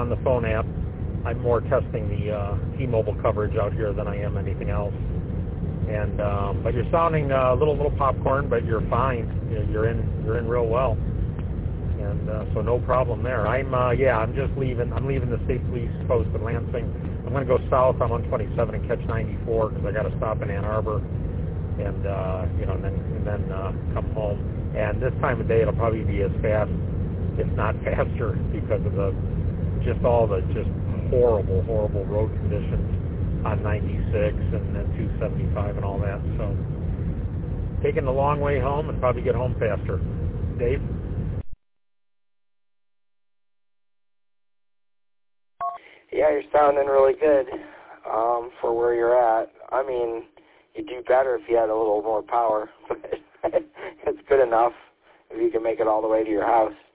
on the phone app. I'm more testing the T-Mobile coverage out here than I am anything else. And but you're sounding a little popcorn, but you're fine. You're in real well. And so no problem there. I'm just leaving. I'm leaving the state police post in Lansing. I'm going to go south on 127 and catch 94 because I got to stop in Ann Arbor, and and then come home. And this time of day it'll probably be as fast, if not faster, because of all the horrible road conditions on 96 and then 275 and all that. So taking the long way home and probably get home faster. Dave? Yeah, you're sounding really good for where you're at. I mean, you'd do better if you had a little more power, but it's good enough if you can make it all the way to your house.